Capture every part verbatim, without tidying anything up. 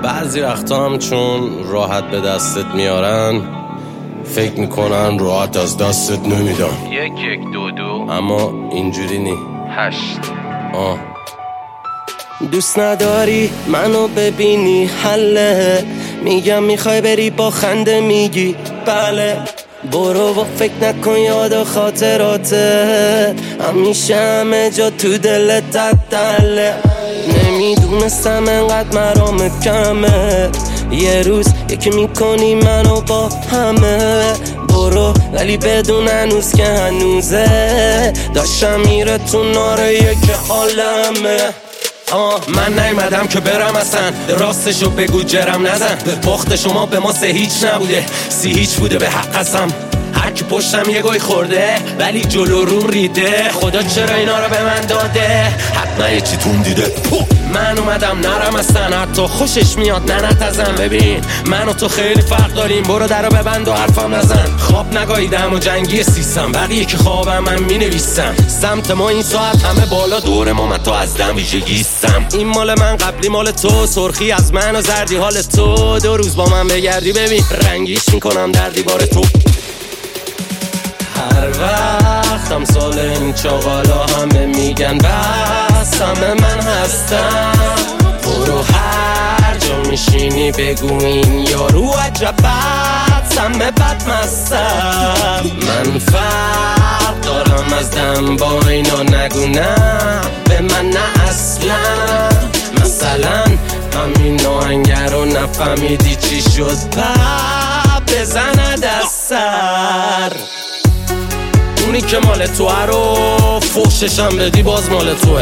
بعضی وقتا هم چون راحت به دستت میارن فکر میکنن راحت از دستت نمیدن. یک یک دو دو اما اینجوری نی. هشت آه دوست نداری منو ببینی حله، میگم میخوای بری با خنده میگی بله، برو و فکر نکن یاد و خاطراته، همیشه همه جا تو دلت تدله. نمیدونستم انقدر مرام کمه، یه روز یکی میکنی منو با همه. برو ولی بدون هنوز که هنوزه، داشتم میره تو ناره که حالمه. آه من نیومدم که برم اصلا، راستشو بگو جرم نزن، باخت شما به ما سه هیچ نبوده، سی هیچ بوده به حق قسم. هر کی پشتم یه گوی خورده ولی جلو روم ریده، خدا چرا اینا رو به من داده، حتما یه چی تون دیده. من اومدم نرم اصلا، حتی خوشش میاد نه نتزم. ببین من و تو خیلی فرق داریم، برو در رو ببند و حرفم نزن. خواب نگاهیدم و جنگی سیستم، بقیه که خوابم من مینویسم. سمت ما این ساعت همه بالا، دور ما من تو از دم ویژگیستم. این مال من قبلی مال تو، سرخی از من و زردی حال تو. دو روز با من بگردی ببین رنگیش میکنم در دیوار تو. هر وقت هم سال این چاقالا همه میگن بس همه من هستم، برو هر جا میشینی بگو این یارو عجب بد همه بد مستم. من فرق دارم از دم با اینا نگو نه به من نه اصلا. مثلا همین آهنگر رو نفهمیدی چی شد پا بزند از سر. اونی که مال توه رو فوششم بدی باز مال توه.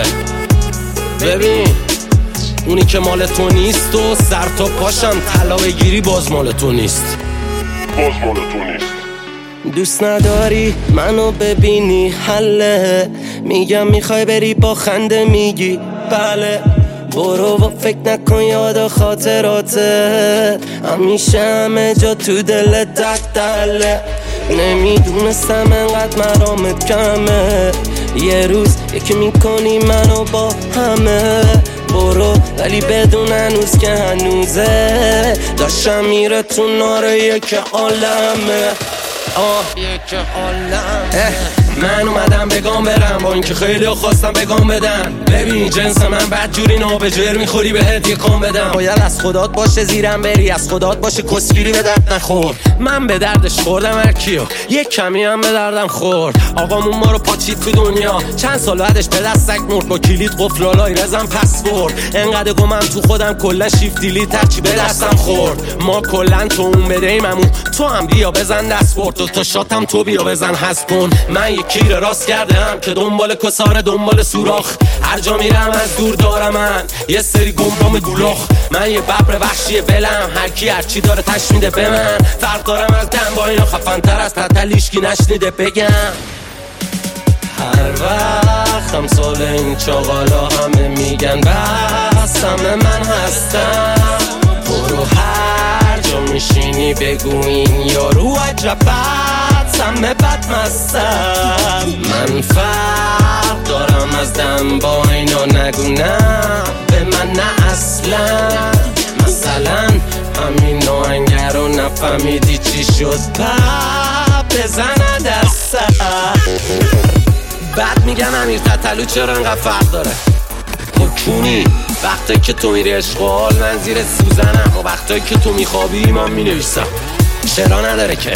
ببین اونی که مال تو نیست و سر تا پاشم طلا بگیری باز مال تو نیست، باز مال تو نیست. دوست نداری منو ببینی حله، میگم میخوای بری با خنده میگی بله، برو و فکر نکن یاد و خاطراته، همیشه همه جا تو دلت تدله. نمیدونستم انقدر مرامت کمه، یه روز یکی میکنی منو با همه. برو ولی بدون هنوز که هنوزه، داشتم میره تو ناره که عالمه. آه یک عالمه. من اومدم بگام برم با اینکه خیلی خواستم بگام بدم. ببین جنس من بدجوری نابجر میخوری بهت یه کام بدم. باید از خدات باشه زیرم بری، از خدات باشه کسگیری به درد نخور. من به دردش خوردم هر کیو، یک کمی هم به دردم خورد. آقامون ما رو پاچید تو دنیا، چند سال بعدش به دستک مرد. با کلید قفلالای رزم پسورد، انقدر گمم تو خودم کلا شیفت دیلیت هرچی به دستم خورد. ما کلا تو اون بدهیممون، تو هم بیا بزن دست برد، تو تا شاتم تو بیا بزن حس کن. من کیر راست کردم که دنبال کساره دنبال سوراخ، هر جا میرم از دور دارم من یه سری گمرام گولاخ. من یه ببر وحشی ولم، هر کی هر چی داره تش میده به من. فرق دارم از دم با اینا، خفن تر از تتلیش کی نشنیده بگم. هر وقت هم سال این چاقالا همه میگن بس همه من هستم، برو هر جا میشینی بگو این یارو عجب بد همه بد مستم. من فرق دارم از دم با اینا نگو نه به من نه اصلا. مثلا همین آهنگر رو نفهمیدی چی شد پا بزند از سر. بعد میگن امیر تتلو چرا انقدر فرق داره. کونی وقتی که تو میری اشغال من زیر سوزنم، و وقتی که تو میخوابی من مینویسم. چرا نداره که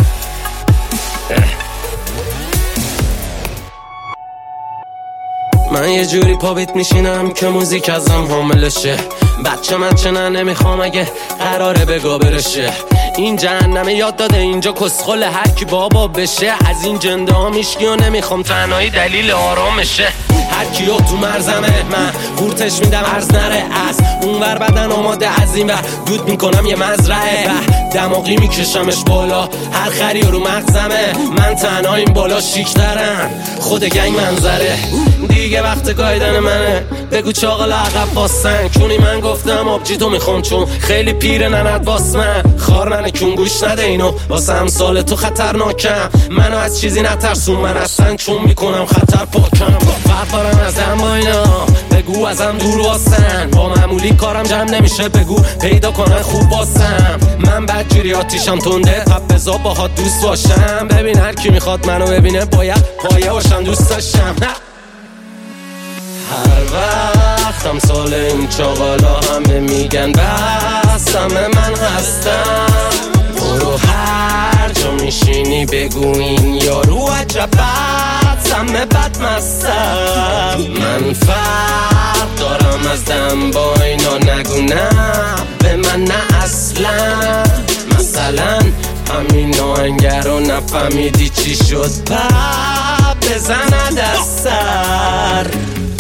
من یه جوری پا بیت میشینم که موزیک ازم حاملشه. بچه من چنه نمیخوام اگه قراره بگا برشه. این جهنمه یاد داده اینجا کسخل هر کی بابا بشه. از این جنده ها میشکی و نمیخوام تنهایی دلیل آرامشه. هر کیو تو مرزمه من قورتش میدم عرض نره، از اون ور بدن آماده از این ور دود میکنم یه مزرعه. دماغی میکشمش بالا هر خری رو مغزمه. من تنها این بالا شیک دارم خود گنگ منظره. دیگه وقت گایدن منه. بگو چاقل عقب باسن کونی من گفتم آبجی تو میخوام چون خیلی پیره نند باس من خار ننه کون گوش نده اینو واسه همسال تو خطرناکم. منو از چیزی نترسون من اصلا چون میکنم خطر پاکم. فرفارم ازم با اینا بگو ازم دور واسن با معمولی کارم جمع نمیشه بگو پیدا کنن خوب واسم. من بدجوری آتیشم تنده پپ بزا باهات دوست باشم. ببین هر کی میخواد منو ببینه باید پایه باشم دوست داشتم. هر وقتم سال این چاقالا همه میگن بس همه من هستم. برو هر جا میشینی بگو این یارو عجب بد همه بد مستم. من فرق دارم از دم با اینا نگو نه به من نه اصلا. مثلا همین آهنگر رو نفهمیدی چی شد پپ بزند از سر.